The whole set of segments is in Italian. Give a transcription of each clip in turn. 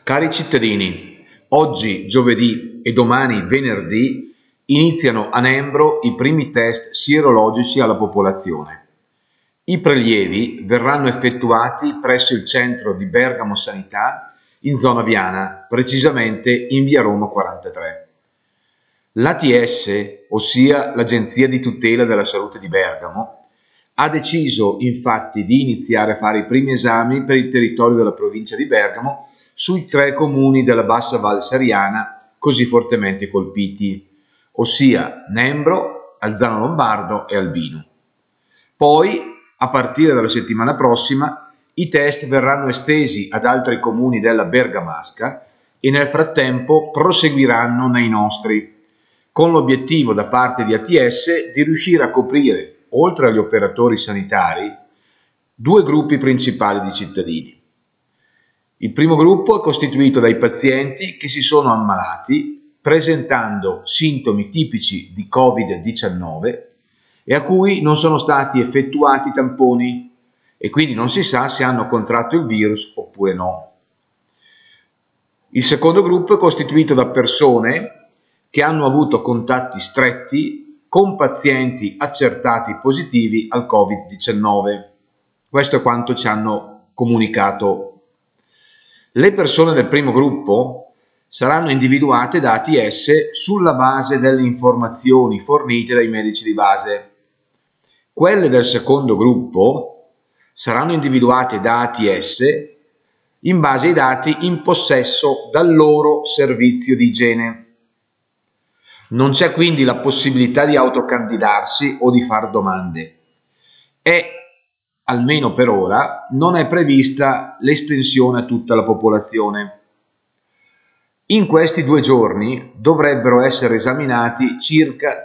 Cari cittadini, oggi giovedì e domani venerdì iniziano a Nembro i primi test sierologici alla popolazione. I prelievi verranno effettuati presso il centro di Bergamo Sanità in zona Viana, precisamente in via Roma 43. L'ATS, ossia l'Agenzia di tutela della salute di Bergamo, ha deciso infatti di iniziare a fare i primi esami per il territorio della provincia di Bergamo sui 3 comuni della bassa Val Sariana così fortemente colpiti, ossia Nembro, Alzano Lombardo e Albino. Poi, a partire dalla settimana prossima, i test verranno estesi ad altri comuni della Bergamasca e nel frattempo proseguiranno nei nostri, con l'obiettivo da parte di ATS di riuscire a coprire, oltre agli operatori sanitari, 2 gruppi principali di cittadini. Il primo gruppo è costituito dai pazienti che si sono ammalati presentando sintomi tipici di Covid-19 e a cui non sono stati effettuati tamponi e quindi non si sa se hanno contratto il virus oppure no. Il secondo gruppo è costituito da persone che hanno avuto contatti stretti con pazienti accertati positivi al Covid-19. Questo è quanto ci hanno comunicato. Le persone del primo gruppo saranno individuate da ATS sulla base delle informazioni fornite dai medici di base. Quelle del secondo gruppo saranno individuate da ATS in base ai dati in possesso dal loro servizio di igiene. Non c'è quindi la possibilità di autocandidarsi o di fare domande. Almeno per ora, non è prevista l'estensione a tutta la popolazione. In questi 2 giorni dovrebbero essere esaminati circa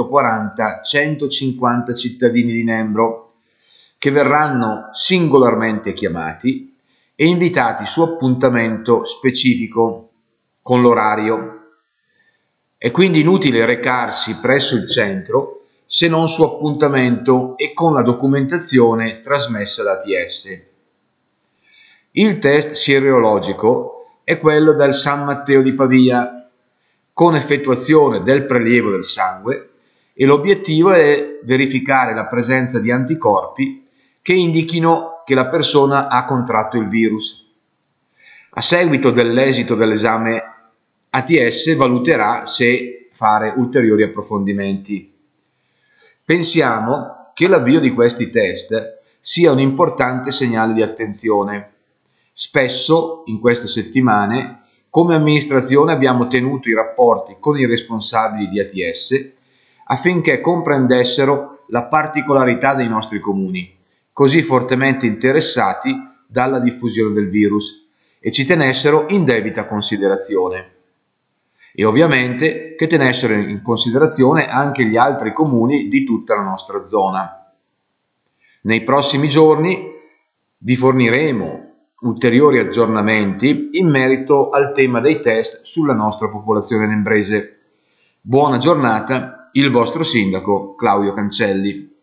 140-150 cittadini di Nembro, che verranno singolarmente chiamati e invitati su appuntamento specifico con l'orario. È quindi inutile recarsi presso il centro se non su appuntamento e con la documentazione trasmessa da ATS. Il test sierologico è quello del San Matteo di Pavia, con effettuazione del prelievo del sangue, e l'obiettivo è verificare la presenza di anticorpi che indichino che la persona ha contratto il virus. A seguito dell'esito dell'esame, ATS valuterà se fare ulteriori approfondimenti. Pensiamo che l'avvio di questi test sia un importante segnale di attenzione. Spesso, in queste settimane, come amministrazione abbiamo tenuto i rapporti con i responsabili di ATS affinché comprendessero la particolarità dei nostri comuni, così fortemente interessati dalla diffusione del virus, e ci tenessero in debita considerazione. E ovviamente che tenessero in considerazione anche gli altri comuni di tutta la nostra zona. Nei prossimi giorni vi forniremo ulteriori aggiornamenti in merito al tema dei test sulla nostra popolazione nembrese. Buona giornata, il vostro sindaco Claudio Cancelli.